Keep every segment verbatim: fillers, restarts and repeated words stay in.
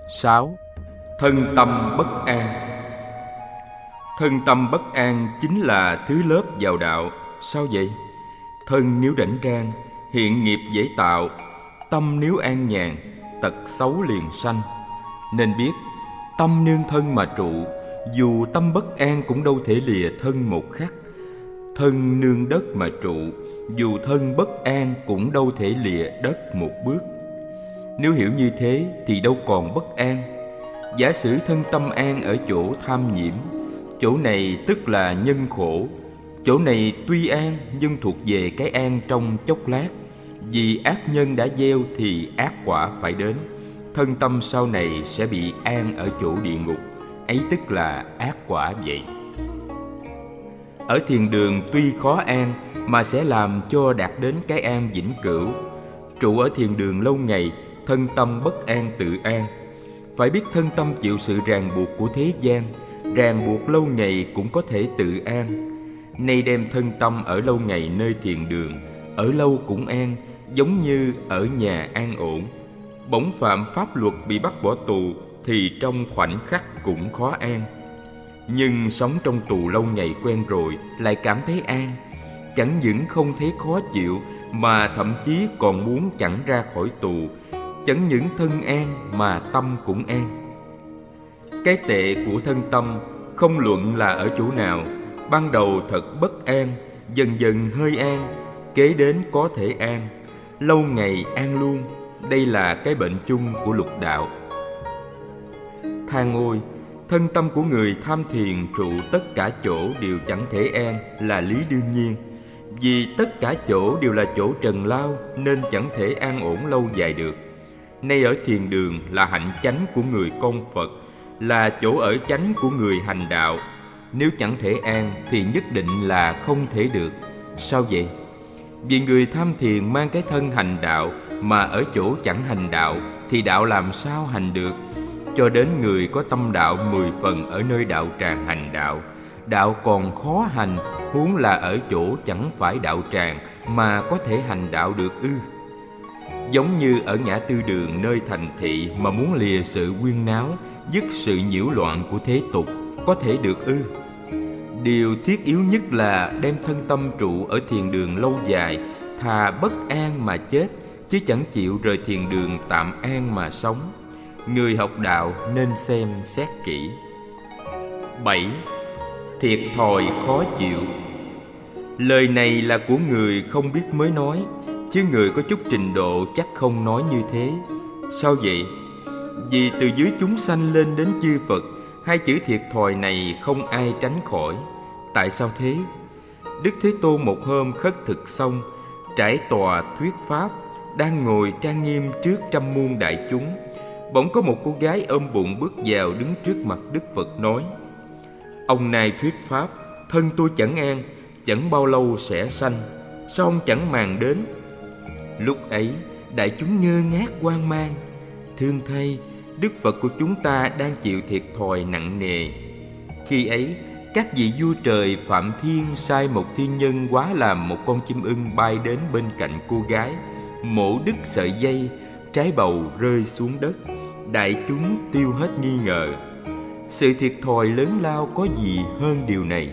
sáu. Thân tâm bất an. Thân tâm bất an chính là thứ lớp vào đạo. Sao vậy? Thân nếu rảnh rang, hiện nghiệp dễ tạo. Tâm nếu an nhàn, tật xấu liền sanh. Nên biết, tâm nương thân mà trụ. Dù tâm bất an cũng đâu thể lìa thân một khắc. Thân nương đất mà trụ. Dù thân bất an cũng đâu thể lìa đất một bước. Nếu hiểu như thế thì đâu còn bất an. Giả sử thân tâm an ở chỗ tham nhiễm, chỗ này tức là nhân khổ. Chỗ này tuy an nhưng thuộc về cái an trong chốc lát. Vì ác nhân đã gieo thì ác quả phải đến. Thân tâm sau này sẽ bị an ở chỗ địa ngục. Ấy tức là ác quả vậy. Ở thiền đường tuy khó an mà sẽ làm cho đạt đến cái an vĩnh cửu. Trụ ở thiền đường lâu ngày, thân tâm bất an tự an. Phải biết thân tâm chịu sự ràng buộc của thế gian, ràng buộc lâu ngày cũng có thể tự an. Nay đem thân tâm ở lâu ngày nơi thiền đường, ở lâu cũng an, giống như ở nhà an ổn. Bỗng phạm pháp luật bị bắt bỏ tù thì trong khoảnh khắc cũng khó an. Nhưng sống trong tù lâu ngày quen rồi lại cảm thấy an. Chẳng những không thấy khó chịu mà thậm chí còn muốn chẳng ra khỏi tù. Chẳng những thân an mà tâm cũng an. Cái tệ của thân tâm không luận là ở chỗ nào. Ban đầu thật bất an, dần dần hơi an, kế đến có thể an, lâu ngày an luôn. Đây là cái bệnh chung của lục đạo. Than ôi, thân tâm của người tham thiền trụ tất cả chỗ đều chẳng thể an là lý đương nhiên. Vì tất cả chỗ đều là chỗ trần lao nên chẳng thể an ổn lâu dài được. Nay ở thiền đường là hạnh chánh của người con Phật, là chỗ ở chánh của người hành đạo. Nếu chẳng thể an thì nhất định là không thể được. Sao vậy? Vì người tham thiền mang cái thân hành đạo, mà ở chỗ chẳng hành đạo thì đạo làm sao hành được? Cho đến người có tâm đạo mười phần ở nơi đạo tràng hành đạo, đạo còn khó hành, huống là ở chỗ chẳng phải đạo tràng mà có thể hành đạo được ư? Giống như ở ngã tư đường nơi thành thị mà muốn lìa sự huyên náo, dứt sự nhiễu loạn của thế tục, có thể được ư? Điều thiết yếu nhất là đem thân tâm trụ ở thiền đường lâu dài, thà bất an mà chết, chứ chẳng chịu rời thiền đường tạm an mà sống. Người học đạo nên xem xét kỹ. Bảy. Thiệt thòi khó chịu. Lời này là của người không biết mới nói, chứ người có chút trình độ chắc không nói như thế. Sao vậy? Vì từ dưới chúng sanh lên đến chư Phật, hai chữ thiệt thòi này không ai tránh khỏi. Tại sao thế? Đức Thế Tôn một hôm khất thực xong, trải tòa thuyết pháp, đang ngồi trang nghiêm trước trăm muôn đại chúng. Bỗng có một cô gái ôm bụng bước vào đứng trước mặt Đức Phật nói: Ông này thuyết pháp, thân tôi chẳng an, chẳng bao lâu sẽ sanh, sao ông chẳng màng đến? Lúc ấy đại chúng ngơ ngác hoang mang. Thương thay, Đức Phật của chúng ta đang chịu thiệt thòi nặng nề. Khi ấy, các vị vua trời Phạm Thiên sai một thiên nhân hóa làm một con chim ưng bay đến bên cạnh cô gái, mổ đứt sợi dây, trái bầu rơi xuống đất. Đại chúng tiêu hết nghi ngờ. Sự thiệt thòi lớn lao có gì hơn điều này?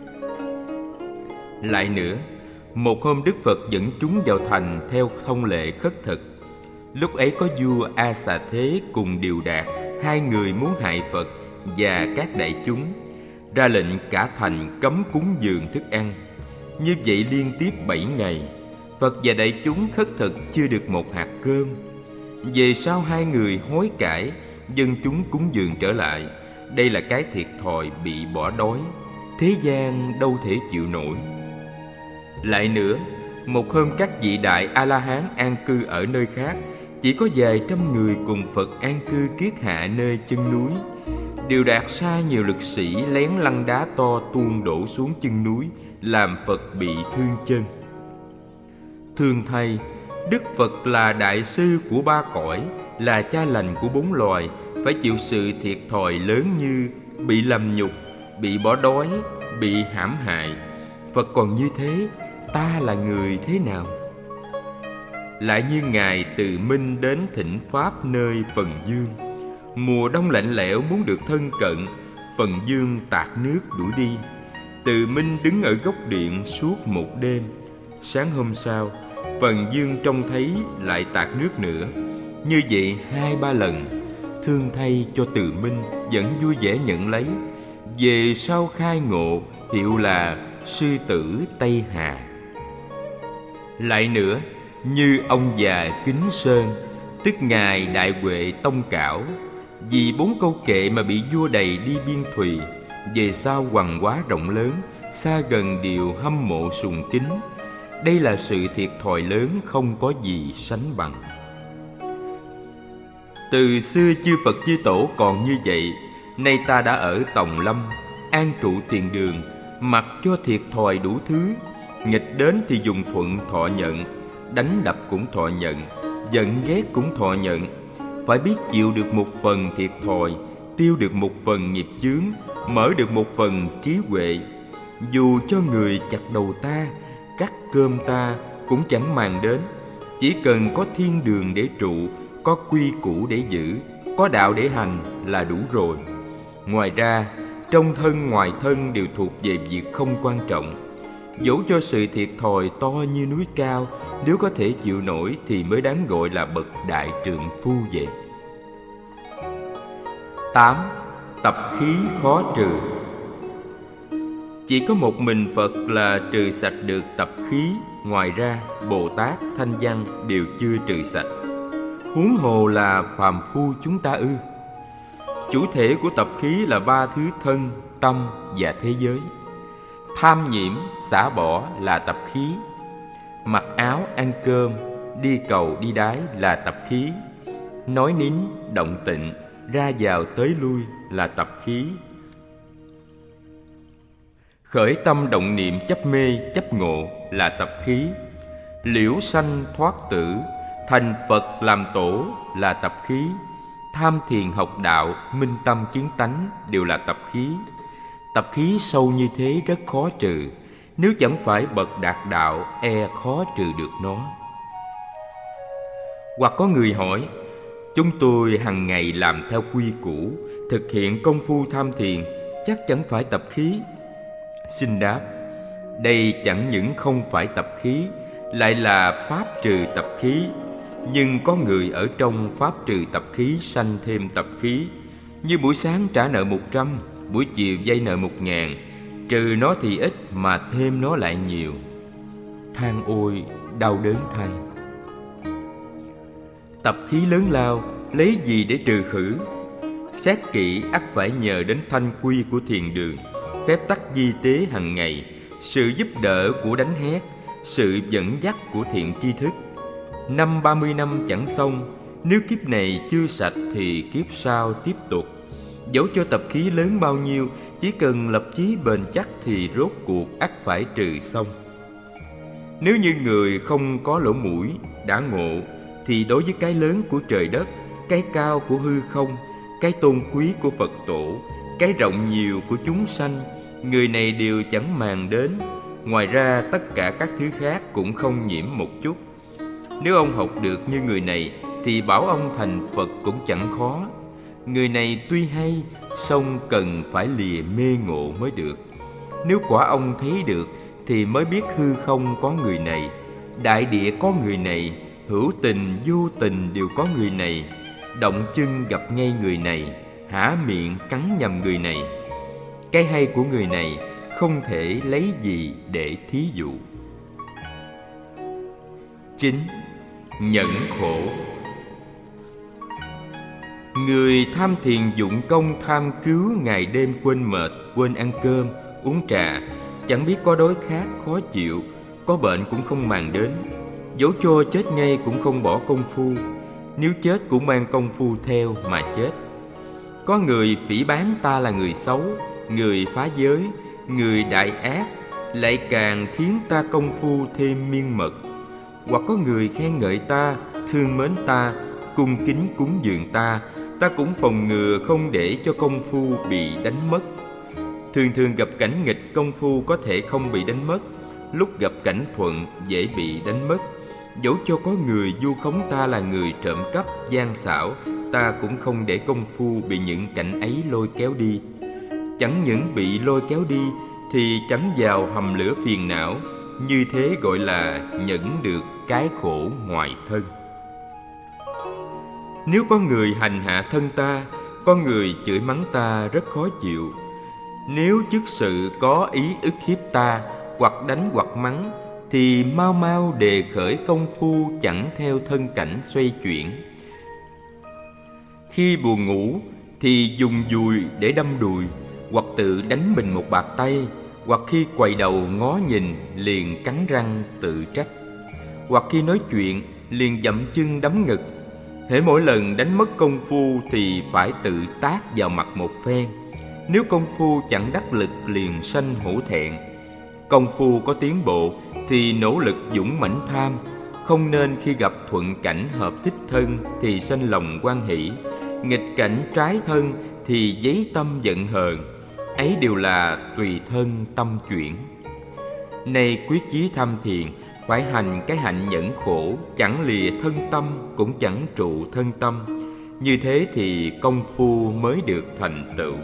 Lại nữa, một hôm Đức Phật dẫn chúng vào thành theo thông lệ khất thực. Lúc ấy có vua A Xà Thế cùng Điều Đạt, hai người muốn hại Phật và các đại chúng, ra lệnh cả thành cấm cúng dường thức ăn. Như vậy liên tiếp bảy ngày, Phật và đại chúng khất thực chưa được một hạt cơm. Về sau hai người hối cải, dân chúng cúng dường trở lại. Đây là cái thiệt thòi bị bỏ đói, thế gian đâu thể chịu nổi. Lại nữa, một hôm các vị đại A-la-hán an cư ở nơi khác, chỉ có vài trăm người cùng Phật an cư kiết hạ nơi chân núi. Điều Đạt sai nhiều lực sĩ lén lăn đá to tuôn đổ xuống chân núi, làm Phật bị thương chân. Thương thay, Đức Phật là đại sư của ba cõi, là cha lành của bốn loài, phải chịu sự thiệt thòi lớn như bị lầm nhục, bị bỏ đói, bị hãm hại. Phật còn như thế, ta là người thế nào? Lại như Ngài từ Minh đến thỉnh Pháp nơi Phần Dương, Mùa đông lạnh lẽo muốn được thân cận, Phần Dương tạt nước đuổi đi. Từ Minh đứng ở góc điện suốt một đêm. Sáng hôm sau, Phần Dương trông thấy lại tạt nước nữa. Như vậy hai ba lần. Thương thay cho Từ Minh vẫn vui vẻ nhận lấy. Về sau khai ngộ hiệu là sư tử Tây Hà. Lại nữa, như ông già Kính Sơn, tức ngài Đại Huệ Tông Cảo, vì bốn câu kệ mà bị vua đầy đi biên thùy. Về sau hoằng hóa rộng lớn, xa gần đều hâm mộ sùng kính. Đây là sự thiệt thòi lớn không có gì sánh bằng. Từ xưa chư Phật chư Tổ còn như vậy, nay ta đã ở Tòng Lâm, an trụ thiền đường, mặc cho thiệt thòi đủ thứ. Nghịch đến thì dùng thuận thọ nhận, đánh đập cũng thọ nhận, giận ghét cũng thọ nhận. Phải biết chịu được một phần thiệt thòi, tiêu được một phần nghiệp chướng, mở được một phần trí huệ. Dù cho người chặt đầu ta, cắt cơm ta cũng chẳng màng đến. Chỉ cần có thiên đường để trụ, có quy củ để giữ, có đạo để hành là đủ rồi. Ngoài ra, trong thân ngoài thân đều thuộc về việc không quan trọng. Dẫu cho sự thiệt thòi to như núi cao, nếu có thể chịu nổi thì mới đáng gọi là bậc đại trượng phu vậy. Tám. Tập khí khó trừ. Chỉ có một mình Phật là trừ sạch được tập khí. Ngoài ra, Bồ Tát, Thanh Văn đều chưa trừ sạch. Huống hồ là phàm phu chúng ta ư? Chủ thể của tập khí là ba thứ thân, tâm và thế giới. Tham nhiễm, xả bỏ là tập khí. Mặc áo, ăn cơm, đi cầu, đi đái là tập khí. Nói nín, động tịnh, ra vào tới lui là tập khí. Khởi tâm động niệm chấp mê, chấp ngộ là tập khí. Liễu sanh thoát tử, thành Phật làm tổ là tập khí. Tham thiền học đạo, minh tâm kiến tánh đều là tập khí. Tập khí sâu như thế rất khó trừ. Nếu chẳng phải bậc đạt đạo, e khó trừ được nó. Hoặc có người hỏi, chúng tôi hằng ngày làm theo quy củ, thực hiện công phu tham thiền, chắc chẳng phải tập khí? Xin đáp, đây chẳng những không phải tập khí, lại là pháp trừ tập khí. Nhưng có người ở trong pháp trừ tập khí sanh thêm tập khí. Như buổi sáng trả nợ một trăm, buổi chiều vay nợ một ngàn, trừ nó thì ít mà thêm nó lại nhiều. Than ôi, đau đớn thay. Tập khí lớn lao, lấy gì để trừ khử? Xét kỹ ắt phải nhờ đến thanh quy của thiền đường, phép tắc di tế hàng ngày, sự giúp đỡ của đánh hét, sự dẫn dắt của thiện tri thức. Năm ba mươi năm chẳng xong, nếu kiếp này chưa sạch thì kiếp sau tiếp tục. Dẫu cho tập khí lớn bao nhiêu, chỉ cần lập chí bền chắc thì rốt cuộc ắt phải trừ xong. Nếu như người không có lỗ mũi, đã ngộ, thì đối với cái lớn của trời đất, cái cao của hư không, cái tôn quý của Phật tổ, cái rộng nhiều của chúng sanh, người này đều chẳng màng đến. Ngoài ra tất cả các thứ khác cũng không nhiễm một chút. Nếu ông học được như người này thì bảo ông thành Phật cũng chẳng khó. Người này tuy hay, song cần phải lìa mê ngộ mới được. Nếu quả ông thấy được thì mới biết hư không có người này, đại địa có người này, hữu tình vô tình đều có người này, động chân gặp ngay người này, há miệng cắn nhầm người này. Cái hay của người này không thể lấy gì để thí dụ. Chín. Nhẫn khổ. Người tham thiền dụng công tham cứu, ngày đêm quên mệt, quên ăn cơm, uống trà, chẳng biết có đói khát khó chịu, có bệnh cũng không màng đến. Dẫu cho chết ngay cũng không bỏ công phu, nếu chết cũng mang công phu theo mà chết. Có người phỉ báng ta là người xấu, người phá giới, người đại ác, lại càng khiến ta công phu thêm miên mật. Hoặc có người khen ngợi ta, thương mến ta, cung kính cúng dường ta, ta cũng phòng ngừa không để cho công phu bị đánh mất. Thường thường gặp cảnh nghịch, công phu có thể không bị đánh mất, lúc gặp cảnh thuận dễ bị đánh mất. Dẫu cho có người vu khống ta là người trộm cắp, gian xảo, ta cũng không để công phu bị những cảnh ấy lôi kéo đi. Chẳng những bị lôi kéo đi thì chẳng vào hầm lửa phiền não. Như thế gọi là nhẫn được cái khổ ngoài thân. Nếu có người hành hạ thân ta, có người chửi mắng ta rất khó chịu. Nếu chức sự có ý ức hiếp ta, hoặc đánh hoặc mắng, thì mau mau đề khởi công phu chẳng theo thân cảnh xoay chuyển. Khi buồn ngủ thì dùng dùi để đâm đùi, hoặc tự đánh mình một bạt tay, hoặc khi quay đầu ngó nhìn liền cắn răng tự trách, hoặc khi nói chuyện liền dậm chân đấm ngực. Hễ mỗi lần đánh mất công phu thì phải tự tát vào mặt một phen. Nếu công phu chẳng đắc lực liền sanh hổ thẹn. Công phu có tiến bộ thì nỗ lực dũng mãnh tham. Không nên khi gặp thuận cảnh hợp thích thân thì sanh lòng hoan hỷ, nghịch cảnh trái thân thì giấy tâm giận hờn. Ấy đều là tùy thân tâm chuyển. Nay quyết chí tham thiền, phải hành cái hạnh nhẫn khổ, chẳng lìa thân tâm cũng chẳng trụ thân tâm. Như thế thì công phu mới được thành tựu.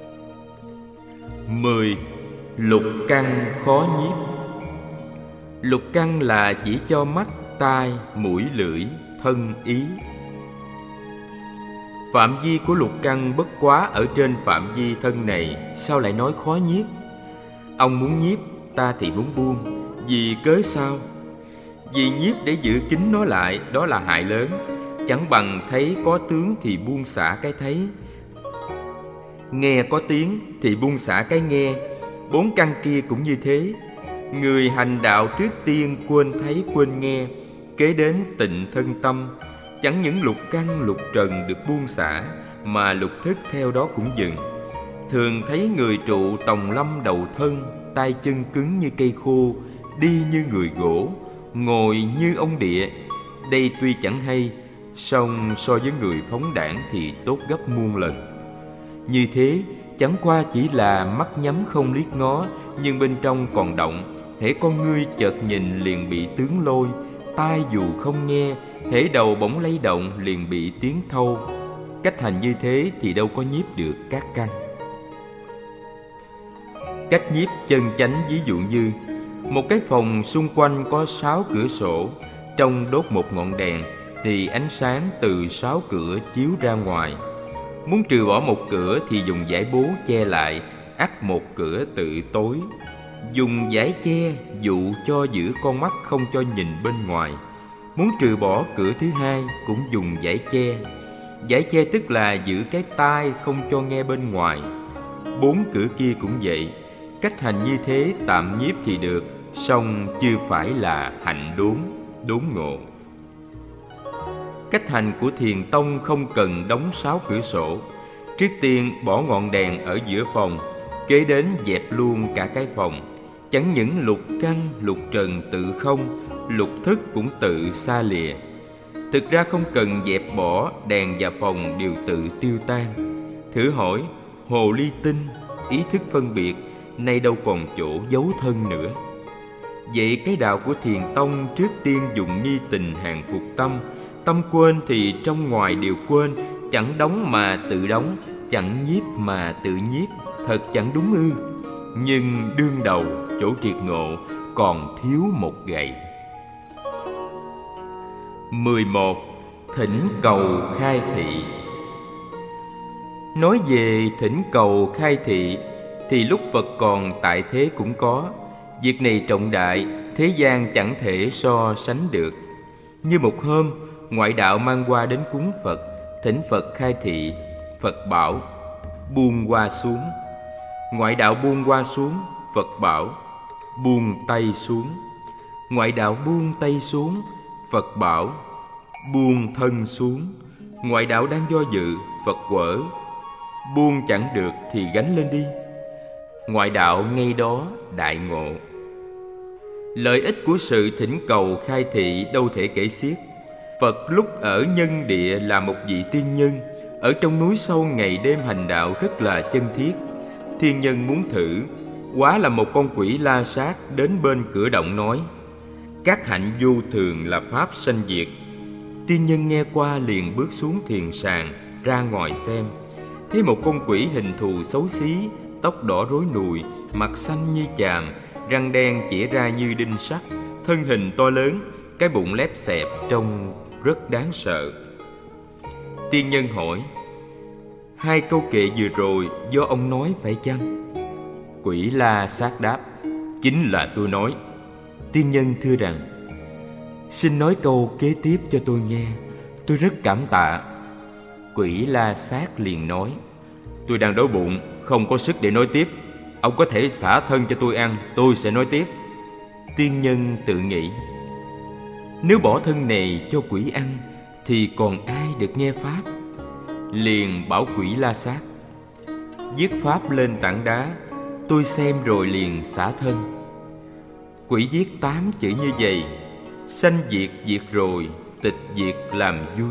Mười. Lục căn khó nhiếp. Lục căn là chỉ cho mắt, tai, mũi, lưỡi, thân, ý. Phạm vi của lục căn bất quá ở trên phạm vi thân này, sao lại nói khó nhiếp? Ông muốn nhiếp, ta thì muốn buông. Vì cớ sao? Vì nhiếp để giữ kín nó lại, đó là hại lớn. Chẳng bằng thấy có tướng thì buông xả cái thấy, nghe có tiếng thì buông xả cái nghe. Bốn căn kia cũng như thế. Người hành đạo trước tiên quên thấy quên nghe, kế đến tịnh thân tâm. Chẳng những lục căn lục trần được buông xả, mà lục thức theo đó cũng dừng. Thường thấy người trụ tòng lâm đầu thân, tay chân cứng như cây khô, đi như người gỗ, ngồi như ông địa. Đây tuy chẳng hay, song so với người phóng đãng thì tốt gấp muôn lần. Như thế chẳng qua chỉ là mắt nhắm không liếc ngó, nhưng bên trong còn động. Hễ con ngươi chợt nhìn liền bị tướng lôi, tai dù không nghe, hễ đầu bỗng lay động liền bị tiếng thâu. Cách hành như thế thì đâu có nhiếp được các căn. Cách nhiếp chân chánh ví dụ như một cái phòng xung quanh có sáu cửa sổ, trong đốt một ngọn đèn thì ánh sáng từ sáu cửa chiếu ra ngoài. Muốn trừ bỏ một cửa thì dùng vải bố che lại, ắt một cửa tự tối. Dùng vải che dụ cho giữ con mắt không cho nhìn bên ngoài. Muốn trừ bỏ cửa thứ hai cũng dùng vải che. Vải che tức là giữ cái tai không cho nghe bên ngoài. Bốn cửa kia cũng vậy. Cách hành như thế tạm nhiếp thì được, song chưa phải là hạnh đốn, đốn ngộ. Cách hành của thiền tông không cần đóng sáu cửa sổ. Trước tiên bỏ ngọn đèn ở giữa phòng, kế đến dẹp luôn cả cái phòng. Chẳng những lục căn, lục trần tự không, lục thức cũng tự xa lìa. Thực ra không cần dẹp bỏ, đèn và phòng đều tự tiêu tan. Thử hỏi, hồ ly tinh, ý thức phân biệt, nay đâu còn chỗ giấu thân nữa. Vậy cái đạo của thiền tông trước tiên dùng ni tình hàng phục tâm. Tâm quên thì trong ngoài đều quên, chẳng đóng mà tự đóng, chẳng nhiếp mà tự nhiếp, thật chẳng đúng ư. Nhưng đương đầu chỗ triệt ngộ còn thiếu một gậy. Mười một. Thỉnh cầu khai thị. Nói về thỉnh cầu khai thị thì lúc Phật còn tại thế cũng có. Việc này trọng đại, thế gian chẳng thể so sánh được. Như một hôm, ngoại đạo mang hoa đến cúng Phật, thỉnh Phật khai thị. Phật bảo buông hoa xuống. Ngoại đạo buông hoa xuống, Phật bảo buông tay xuống. Ngoại đạo buông tay xuống, Phật bảo buông thân xuống. Ngoại đạo đang do dự, Phật quở buông chẳng được thì gánh lên đi. Ngoại đạo ngay đó đại ngộ. Lợi ích của sự thỉnh cầu khai thị đâu thể kể xiết. Phật lúc ở nhân địa là một vị tiên nhân, ở trong núi sâu ngày đêm hành đạo rất là chân thiết. Thiên nhân muốn thử, quá là một con quỷ la sát đến bên cửa động nói: các hạnh vô thường là pháp sanh diệt, Tiên nhân nghe qua liền bước xuống thiền sàn, ra ngoài xem. Thấy một con quỷ hình thù xấu xí, tóc đỏ rối nùi, mặt xanh như chàm, răng đen chĩa ra như đinh sắt, thân hình to lớn, cái bụng lép xẹp trông rất đáng sợ. Tiên nhân hỏi: hai câu kệ vừa rồi do ông nói phải chăng? Quỷ La Sát đáp: chính là tôi nói. Tiên nhân thưa rằng: xin nói câu kế tiếp cho tôi nghe, tôi rất cảm tạ. Quỷ La Sát liền nói: tôi đang đói bụng, không có sức để nói tiếp. Ông có thể xả thân cho tôi ăn, tôi sẽ nói tiếp. Tiên nhân tự nghĩ: nếu bỏ thân này cho quỷ ăn thì còn ai được nghe pháp? Liền bảo quỷ La Sát: viết pháp lên tảng đá, tôi xem rồi liền xả thân. Quỷ viết tám chữ như vậy: sanh diệt diệt rồi, tịch diệt làm vui.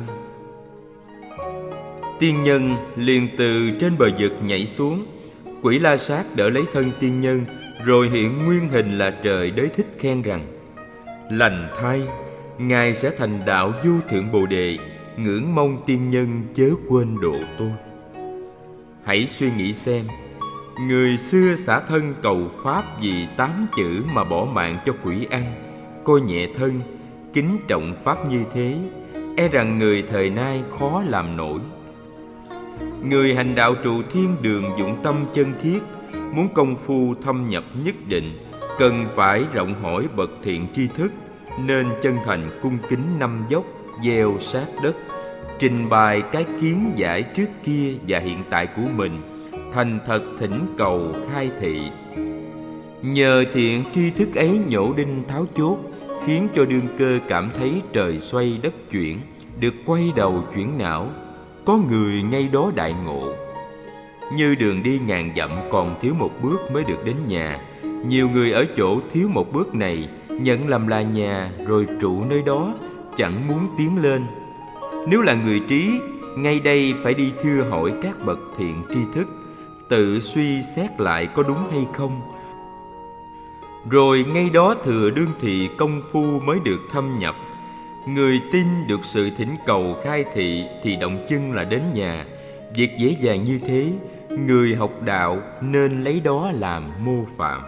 Tiên nhân liền từ trên bờ vực nhảy xuống. Quỷ La Sát đỡ lấy thân tiên nhân, rồi hiện nguyên hình là trời đới thích khen rằng: lành thay, Ngài sẽ thành đạo vô thượng Bồ Đề, ngưỡng mong tiên nhân chớ quên độ tôi. Hãy suy nghĩ xem, người xưa xả thân cầu pháp vì tám chữ mà bỏ mạng cho quỷ ăn, coi nhẹ thân, kính trọng pháp như thế, e rằng người thời nay khó làm nổi. Người hành đạo trụ thiên đường dụng tâm chân thiết, muốn công phu thâm nhập nhất định, cần phải rộng hỏi bậc thiện tri thức, nên chân thành cung kính năm dốc, gieo sát đất, trình bày cái kiến giải trước kia và hiện tại của mình, thành thật thỉnh cầu khai thị. Nhờ thiện tri thức ấy nhổ đinh tháo chốt, khiến cho đương cơ cảm thấy trời xoay đất chuyển, được quay đầu chuyển não, có người ngay đó đại ngộ. Như đường đi ngàn dặm còn thiếu một bước mới được đến nhà, nhiều người ở chỗ thiếu một bước này nhận làm là nhà rồi trụ nơi đó, chẳng muốn tiến lên. Nếu là người trí, ngay đây phải đi thưa hỏi các bậc thiện tri thức, tự suy xét lại có đúng hay không, rồi ngay đó thừa đương thị công phu mới được thâm nhập. Người tin được sự thỉnh cầu khai thị thì động chân là đến nhà. Việc dễ dàng như thế, người học đạo nên lấy đó làm mô phạm.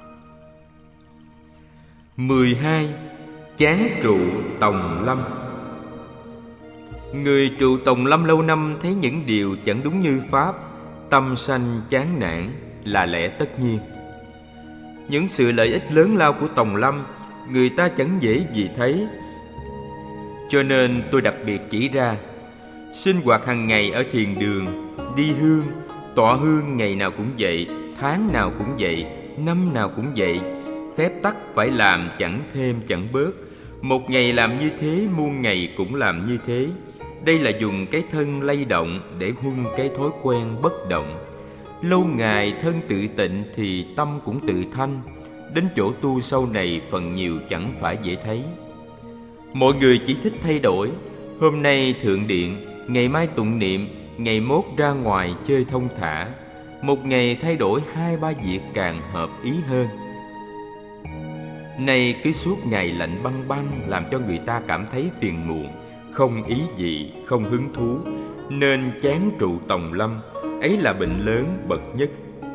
mười hai. Chán trụ tòng lâm. Người trụ tòng lâm lâu năm thấy những điều chẳng đúng như pháp, tâm sanh chán nản là lẽ tất nhiên. Những sự lợi ích lớn lao của tòng lâm người ta chẳng dễ gì thấy, cho nên tôi đặc biệt chỉ ra. Sinh hoạt hàng ngày ở thiền đường, đi hương, tọa hương ngày nào cũng vậy, tháng nào cũng vậy, năm nào cũng vậy. Phép tắc phải làm chẳng thêm chẳng bớt. Một ngày làm như thế, muôn ngày cũng làm như thế. Đây là dùng cái thân lay động để huân cái thói quen bất động. Lâu ngày thân tự tịnh thì tâm cũng tự thanh. Đến chỗ tu sau này phần nhiều chẳng phải dễ thấy. Mọi người chỉ thích thay đổi. Hôm nay thượng điện, ngày mai tụng niệm, ngày mốt ra ngoài chơi thông thả. Một ngày thay đổi hai ba việc càng hợp ý hơn. Nay cứ suốt ngày lạnh băng băng, làm cho người ta cảm thấy phiền muộn, không ý gì, không hứng thú, nên chán trụ tòng lâm. Ấy là bệnh lớn bậc nhất.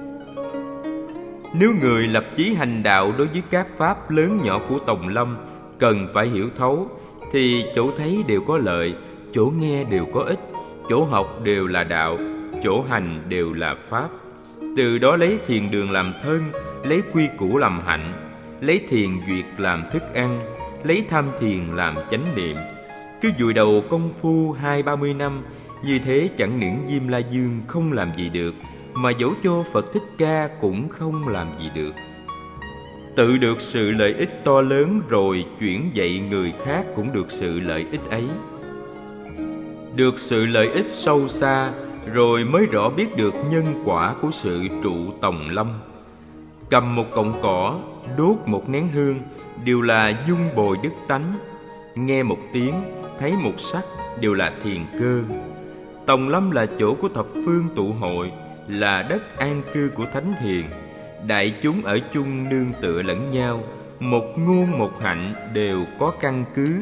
Nếu người lập chí hành đạo đối với các pháp lớn nhỏ của tòng lâm cần phải hiểu thấu, thì chỗ thấy đều có lợi, chỗ nghe đều có ích, chỗ học đều là đạo, chỗ hành đều là pháp. Từ đó lấy thiền đường làm thân, lấy quy củ làm hạnh, lấy thiền duyệt làm thức ăn, lấy tham thiền làm chánh niệm. Cứ vùi đầu công phu hai ba mươi năm, như thế chẳng những Diêm La Dương không làm gì được, mà dẫu cho Phật Thích Ca cũng không làm gì được. Tự được sự lợi ích to lớn rồi chuyển dạy người khác cũng được sự lợi ích ấy. Được sự lợi ích sâu xa rồi mới rõ biết được nhân quả của sự trụ tòng lâm. Cầm một cọng cỏ, đốt một nén hương đều là dung bồi đức tánh. Nghe một tiếng, thấy một sắc đều là thiền cơ. Tòng lâm là chỗ của thập phương tụ hội, là đất an cư của thánh hiền. Đại chúng ở chung nương tựa lẫn nhau, một ngôn một hạnh đều có căn cứ.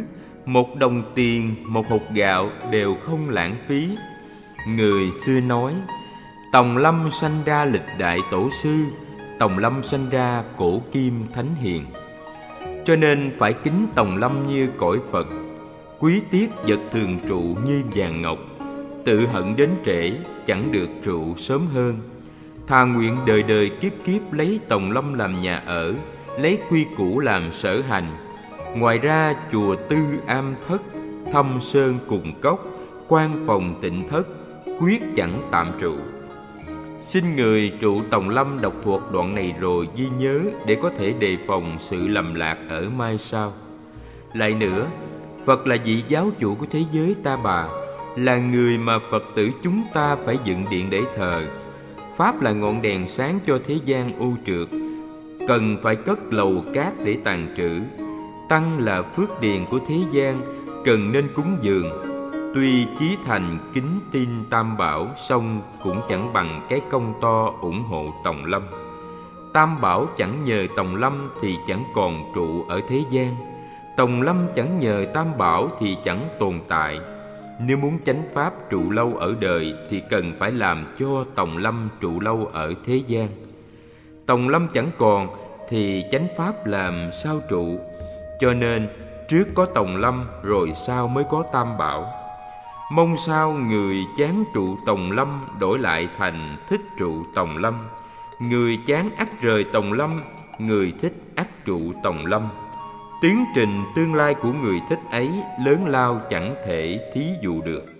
Một đồng tiền, một hột gạo đều không lãng phí. Người xưa nói, tòng lâm sanh ra lịch đại tổ sư, tòng lâm sanh ra cổ kim thánh hiền. Cho nên phải kính tòng lâm như cõi Phật, quý tiếc vật thường trụ như vàng ngọc. Tự hận đến trễ, chẳng được trụ sớm hơn. Thà nguyện đời đời kiếp kiếp lấy tòng lâm làm nhà ở, lấy quy củ làm sở hành. Ngoài ra chùa tư am thất, thâm sơn cùng cốc, quan phòng tịnh thất, quyết chẳng tạm trụ. Xin người trụ tòng lâm đọc thuộc đoạn này rồi ghi nhớ để có thể đề phòng sự lầm lạc ở mai sau. Lại nữa, Phật là vị giáo chủ của thế giới ta bà, là người mà Phật tử chúng ta phải dựng điện để thờ. Pháp là ngọn đèn sáng cho thế gian ô trượt, cần phải cất lầu cát để tàn trữ. Tăng là phước điền của thế gian, cần nên cúng dường. Tuy chí thành kính tin Tam Bảo, song cũng chẳng bằng cái công to ủng hộ tòng lâm. Tam Bảo chẳng nhờ tòng lâm thì chẳng còn trụ ở thế gian. Tòng lâm chẳng nhờ Tam Bảo thì chẳng tồn tại. Nếu muốn chánh pháp trụ lâu ở đời thì cần phải làm cho tòng lâm trụ lâu ở thế gian. Tòng lâm chẳng còn thì chánh pháp làm sao trụ? Cho nên trước có tòng lâm rồi sau mới có Tam Bảo. Mong sao người chán trụ tòng lâm đổi lại thành thích trụ tòng lâm. Người chán ắt rời tòng lâm, người thích ắt trụ tòng lâm. Tiến trình tương lai của người thích ấy lớn lao chẳng thể thí dụ được.